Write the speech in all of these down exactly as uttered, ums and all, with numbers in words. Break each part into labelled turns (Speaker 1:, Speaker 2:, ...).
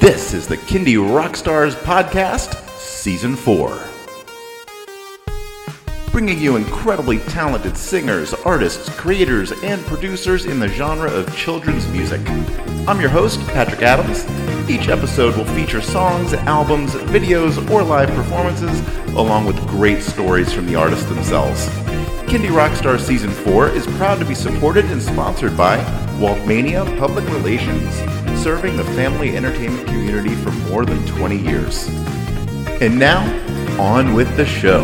Speaker 1: This is the Kindy Rockstars Podcast, Season four. Bringing you incredibly talented singers, artists, creators, and producers in the genre of children's music. I'm your host, Patrick Adams. Each episode will feature songs, albums, videos, or live performances, along with great stories from the artists themselves. Kindy Rockstars Season four is proud to be supported and sponsored by Waltmania Public Relations, serving the family entertainment community for more than twenty years. And now, on with the show.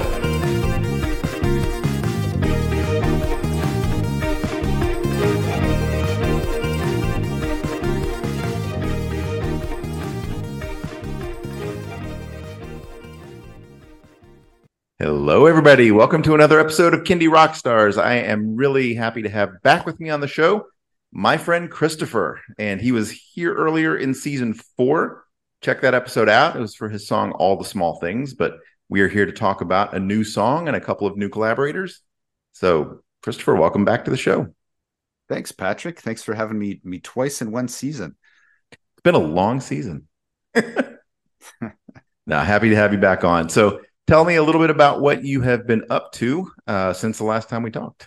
Speaker 1: Hello, everybody. Welcome to another episode of Kindy Rockstars. I am really happy to have back with me on the show my friend Christopher, and he was here earlier in season four. Check that episode out. It was for his song All the Small Things, but we are here to talk about a new song and a couple of new collaborators. So, Christopher, welcome back to the show.
Speaker 2: Thanks, Patrick. Thanks for having me me twice in one season.
Speaker 1: It's been a long season. Now, happy to have you back on. So, tell me a little bit about what you have been up to uh, since the last time we talked.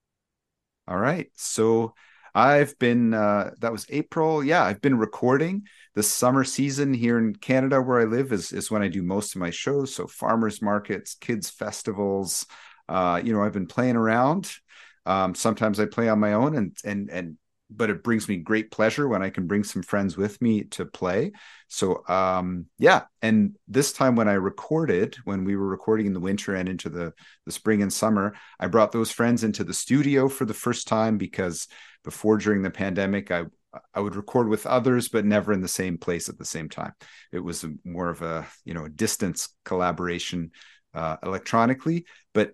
Speaker 2: All right. So I've been, uh, that was April. Yeah, I've been recording. The summer season here in Canada where I live is, is when I do most of my shows. So farmers markets, kids festivals, uh, you know, I've been playing around. Um, sometimes I play on my own and, and, and, but it brings me great pleasure when I can bring some friends with me to play. So, um, yeah. And this time when I recorded, when we were recording in the winter and into the, the spring and summer, I brought those friends into the studio for the first time because before, during the pandemic, I, I would record with others, but never in the same place at the same time. It was a, more of a, you know, distance collaboration uh, electronically, but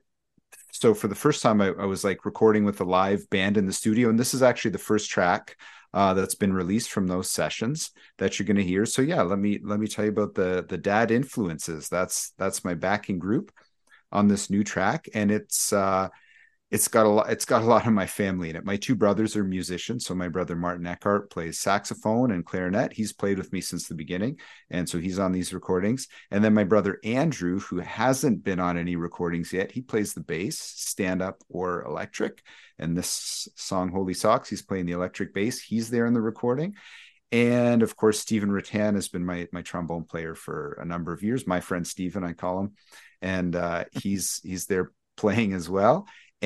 Speaker 2: so for the first time, I, I was like recording with a live band in the studio. And this is actually the first track uh, that's been released from those sessions that you're going to hear. So yeah, let me let me tell you about the the Dad Influences. That's that's my backing group on this new track. And it's uh, it's got a lot, it's got a lot of my family in it. My two brothers are musicians. So my brother Martin Eckhart plays saxophone and clarinet. He's played with me since the beginning. And so he's on these recordings. And then my brother Andrew, who hasn't been on any recordings yet, he plays the bass, stand-up or electric. And this song, Holy Socks, he's playing the electric bass. He's there in the recording. And of course, Stephen Rattan has been my, my trombone player for a number of years. My friend Stephen, I call him. And uh, he's he's there playing as well.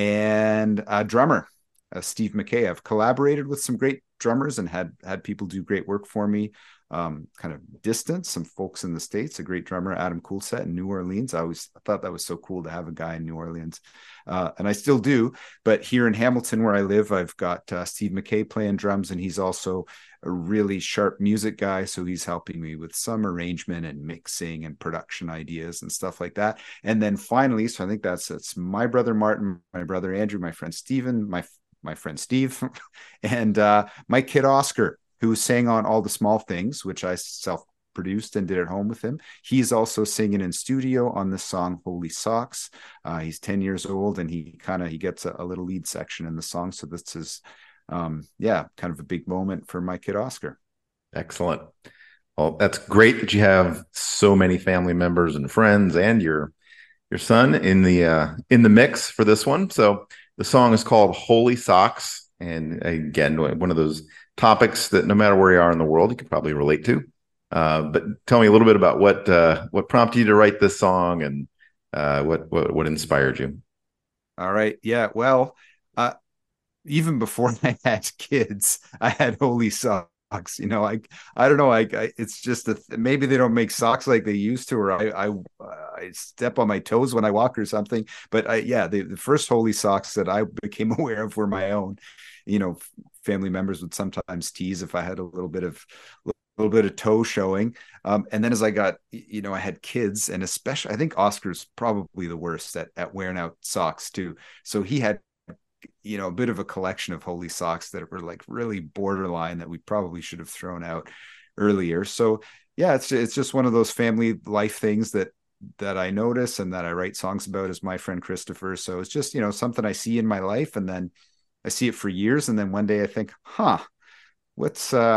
Speaker 2: And a drummer, uh, Steve McKay. I've collaborated with some great drummers and had had people do great work for me, um, kind of distance, some folks in the States, a great drummer, Adam Coolset in New Orleans. I always I thought that was so cool to have a guy in New Orleans. Uh, and I still do. But here in Hamilton, where I live, I've got uh, Steve McKay playing drums, and he's also a really sharp music guy. So he's helping me with some arrangement and mixing and production ideas and stuff like that. And then finally, so I think that's, that's my brother, Martin, my brother, Andrew, my friend, Stephen, my, my friend, Steve, and uh, my kid, Oscar, who sang on All the Small Things, which I self-produced and did at home with him. He's also singing in studio on the song Holy Socks. Uh, he's ten years old, and he kind of, he gets a, a little lead section in the song. So this is, um, yeah, kind of a big moment for my kid, Oscar.
Speaker 1: Excellent. Well, that's great that you have so many family members and friends and your your son in the uh, in the mix for this one. So the song is called Holy Socks, and again, one of those topics that no matter where you are in the world, you could probably relate to. Uh, but tell me a little bit about what uh, what prompted you to write this song and uh, what, what what inspired you.
Speaker 2: All right, yeah. Well, uh, even before I had kids, I had Holy Socks. You know, I I don't know. I, I it's just a, maybe they don't make socks like they used to, or I I, I step on my toes when I walk or something. But I, yeah, the, the first Holy Socks that I became aware of were my own. You know, family members would sometimes tease if I had a little bit of a little bit of toe showing. Um, and then as I got, you know, I had kids, and especially I think Oscar's probably the worst at at wearing out socks too. So he had, you know, a bit of a collection of Holy Socks that were like really borderline that we probably should have thrown out earlier. So yeah, it's it's just one of those family life things that that I notice and that I write songs about as my friend Christopher. So it's just, you know, something I see in my life, and then I see it for years, and then one day I think, huh, what's uh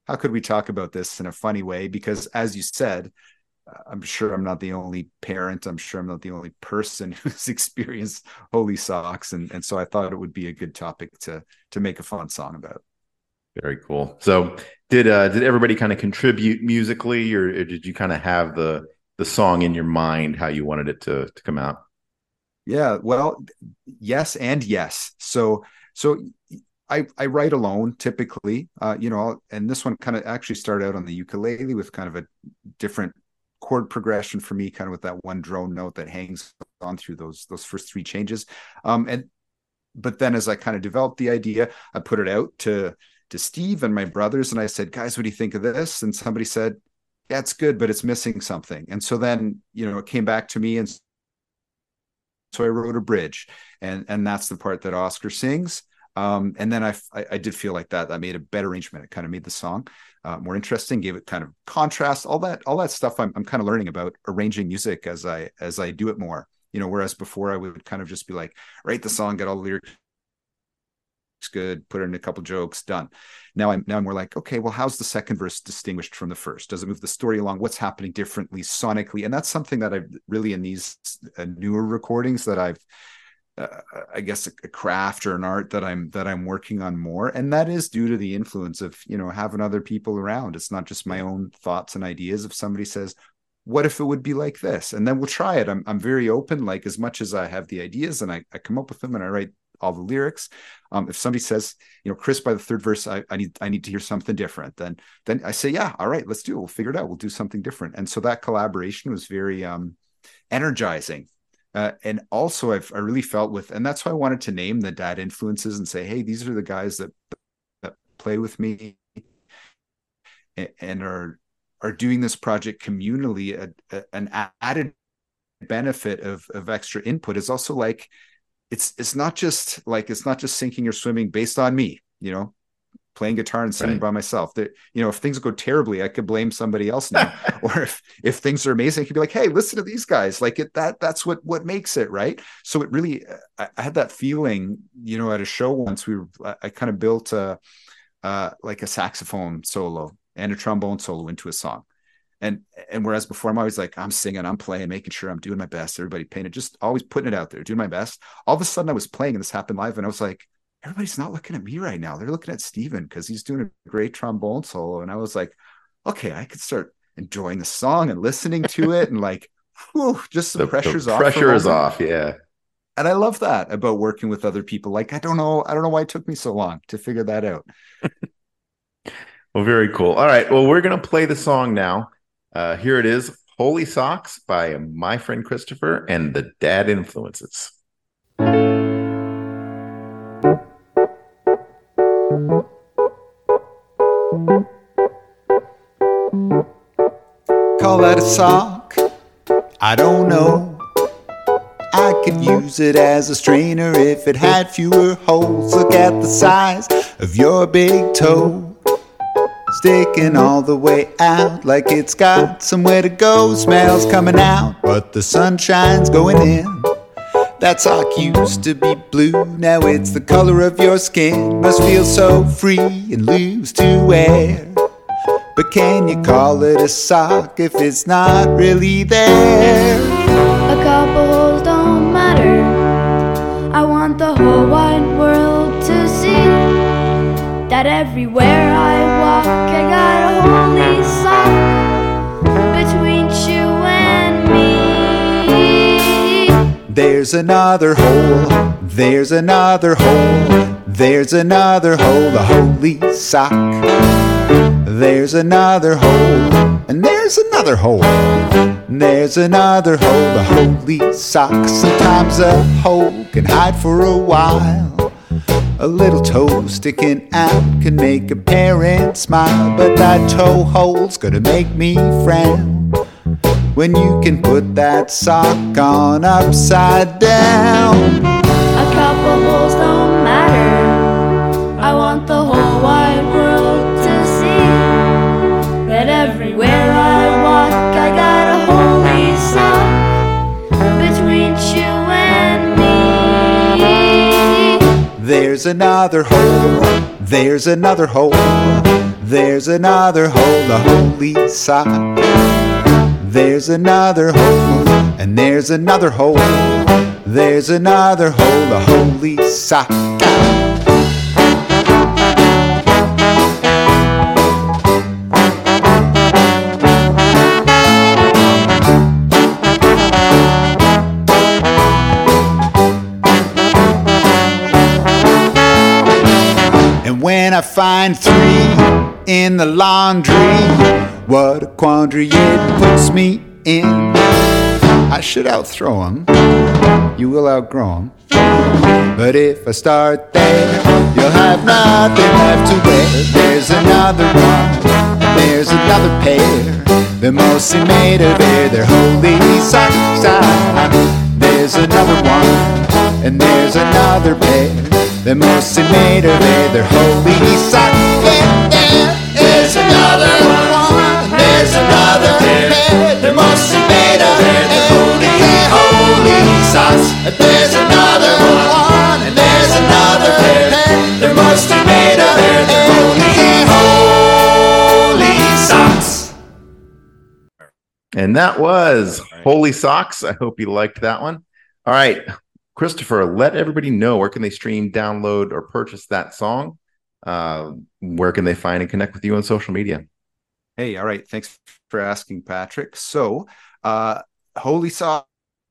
Speaker 2: how could we talk about this in a funny way? Because as you said, I'm sure I'm not the only parent. I'm sure I'm not the only person who's experienced Holy Socks. And, and so I thought it would be a good topic to, to make a fun song about.
Speaker 1: Very cool. So did, uh, did everybody kind of contribute musically, or, or did you kind of have the, the song in your mind, how you wanted it to, to come out?
Speaker 2: Yeah, well, yes. And yes. So, so I, I write alone typically, uh, you know, and this one kind of actually started out on the ukulele with kind of a different chord progression for me, kind of with that one drone note that hangs on through those those first three changes. Um, and but then as I kind of developed the idea, I put it out to to Steve and my brothers, and I said, guys, what do you think of this? And somebody said, yeah, it's good, but it's missing something. And so then, you know, it came back to me, and so I wrote a bridge, and and that's the part that Oscar sings. Um, and then I, I, I did feel like that, that made a better arrangement. It kind of made the song uh, more interesting, gave it kind of contrast, all that, all that stuff. I'm, I'm kind of learning about arranging music as I, as I do it more, you know, whereas before I would kind of just be like, write the song, get all the lyrics good, put in a couple jokes, done. Now I'm, now I'm more like, okay, well, how's the second verse distinguished from the first? Does it move the story along? What's happening differently sonically? And that's something that I've really, in these uh, newer recordings, that I've, Uh, I guess a, a craft or an art that I'm that I'm working on more, and that is due to the influence of, you know, having other people around. It's not just my own thoughts and ideas. If somebody says, "What if it would be like this?" and then we'll try it. I'm I'm very open. Like, as much as I have the ideas and I, I come up with them and I write all the lyrics. Um, if somebody says, you know, Chris, by the third verse, I, I need I need to hear something different, then then I say, yeah, all right, let's do it. We'll figure it out. We'll do something different. And so that collaboration was very um, energizing. Uh, and also I've, I really felt with, and that's why I wanted to name the dad influences and say, hey, these are the guys that, that play with me and, and are, are doing this project communally. A, a, an added benefit of, of extra input is also like, it's, it's not just like, it's not just sinking or swimming based on me, you know, playing guitar and singing right. by myself. That, you know, if things go terribly, I could blame somebody else now. Or if if things are amazing, I could be like, hey, listen to these guys. Like it that that's what what makes it, right? So it really, I, I had that feeling, you know, at a show once. We were, I, I kind of built a uh, like a saxophone solo and a trombone solo into a song. And and whereas before I'm always like, I'm singing, I'm playing, making sure I'm doing my best, everybody paying it, just always putting it out there, doing my best. All of a sudden I was playing and this happened live, and I was like, everybody's not looking at me right now. They're looking at Steven because he's doing a great trombone solo. And I was like, okay, I could start enjoying the song and listening to it. And like, whew, just the, the pressure's
Speaker 1: the
Speaker 2: off.
Speaker 1: Pressure is off. Yeah.
Speaker 2: And I love that about working with other people. Like, I don't know. I don't know why it took me so long to figure that out.
Speaker 1: Well, very cool. All right. Well, we're going to play the song now. Uh, here it is. Holy Socks by my friend Christopher and the Dad Influences.
Speaker 2: Call that a sock? I don't know. I could use it as a strainer if it had fewer holes. Look at the size of your big toe, sticking all the way out like it's got somewhere to go. Smells coming out, but the sunshine's going in. That sock used to be blue, now it's the color of your skin. Must feel so free and loose to wear. But can you call it a sock if it's not really there?
Speaker 3: A couple holes don't matter. I want the whole wide world to see that everywhere I walk I got a holy sock between you and me.
Speaker 2: There's another hole, there's another hole, there's another hole, a holy sock. There's another hole, and there's another hole, and there's another hole, a holy sock. Sometimes a hole can hide for a while. A little toe sticking out can make a parent smile, but that toe hole's gonna make me frown when you can put that sock on upside down.
Speaker 3: A couple holes don't matter. I want the whole wide world to see that everywhere I walk I got a holy sock between you and me.
Speaker 2: There's another hole, there's another hole, There's another hole, a holy sock. There's another hole, and there's another hole. There's another hole, a holy sock. And when I find three in the laundry, what a quandary it puts me in. I should outthrow 'em, you will outgrow 'em. But if I start there, you'll have nothing left to wear. There's another one, and there's another pair. They're mostly made of air, they're holy socks. There's another one, and there's another pair. They're mostly made of air, they're holy socks. Yeah, yeah. There's another one, and there's another pair. They're mostly made of air, they're holy, holy socks. There's another one, and there's another pair. They're mostly made of air, they're holy, holy socks.
Speaker 1: And that was Holy Socks. I hope you liked that one. All right, Christopher, let everybody know, where can they stream, download, or purchase that song? Uh, where can they find and connect with you on social media?
Speaker 2: Hey, all right. Thanks for asking, Patrick. So, uh, Holy Socks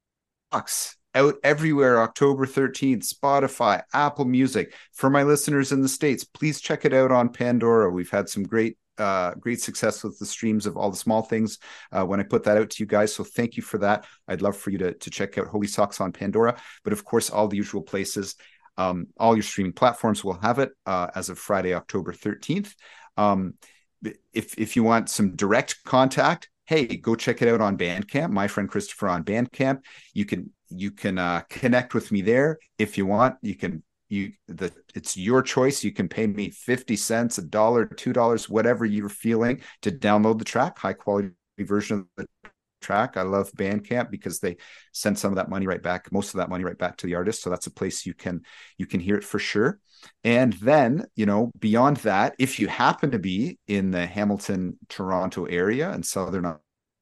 Speaker 2: out everywhere October thirteenth, Spotify, Apple Music. For my listeners in the States, please check it out on Pandora. We've had some great uh, great success with the streams of All the Small Things uh, when I put that out to you guys. So thank you for that. I'd love for you to, to check out Holy Socks on Pandora. But of course, all the usual places. Um, all your streaming platforms will have it uh, as of Friday, October thirteenth. Um, if if you want some direct contact, hey, go check it out on Bandcamp. My friend Christopher on Bandcamp. You can you can uh, connect with me there if you want. You can you the it's your choice. You can pay me fifty cents, a dollar, two dollars, whatever you're feeling to download the track, high quality version of the track. I love Bandcamp because they send some of that money right back, most of that money right back to the artist. So that's a place you can you can hear it for sure. And then, you know, beyond that, if you happen to be in the Hamilton, Toronto area and Southern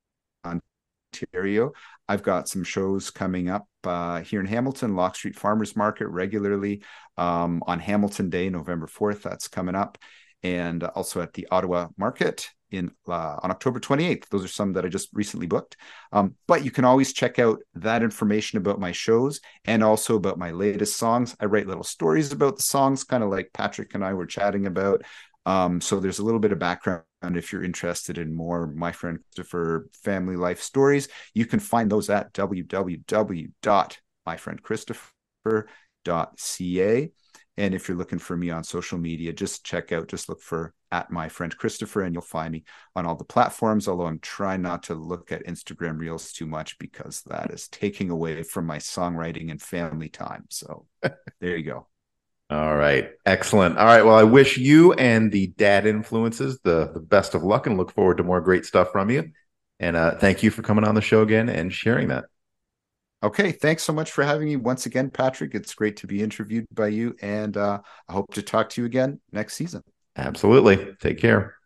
Speaker 2: Ontario, I've got some shows coming up uh, here in Hamilton, Lock Street Farmers Market regularly um, on Hamilton Day, November fourth. That's coming up. And also at the Ottawa Market in uh, on October twenty-eighth. Those are some that I just recently booked. Um, but you can always check out that information about my shows and also about my latest songs. I write little stories about the songs, kind of like Patrick and I were chatting about. Um, so there's a little bit of background if you're interested in more My Friend Christopher family life stories. You can find those at w w w dot my friend christopher dot c a. And if you're looking for me on social media, just check out, just look for at My Friend Christopher, and you'll find me on all the platforms, although I'm trying not to look at Instagram Reels too much because that is taking away from my songwriting and family time. So there you go.
Speaker 1: All right. Excellent. All right. Well, I wish you and the dad influences the, the best of luck and look forward to more great stuff from you. And uh, thank you for coming on the show again and sharing that.
Speaker 2: Okay, thanks so much for having me once again, Patrick. It's great to be interviewed by you, and uh, I hope to talk to you again next season.
Speaker 1: Absolutely. Take care.